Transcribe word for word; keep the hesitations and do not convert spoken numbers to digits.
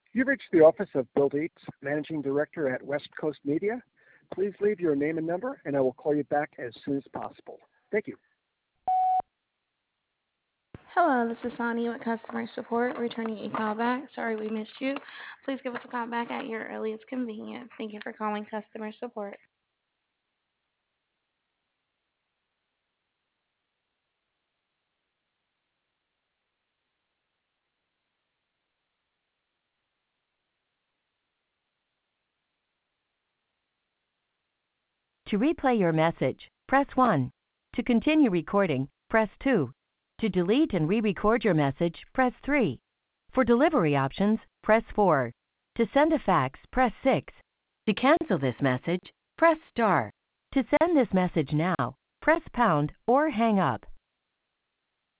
You've reached the office of Bill Dietz, Managing Director at West Coast Media. Please leave your name and number, and I will call you back as soon as possible. Thank you. Hello, this is Sonia with customer support, returning a call back. Sorry we missed you. Please give us a call back at your earliest convenience. Thank you for calling customer support. To replay your message, press one. To continue recording, press two. To delete and re-record your message, press three. For delivery options, press four. To send a fax, press six. To cancel this message, press star. To send this message now, press pound or hang up.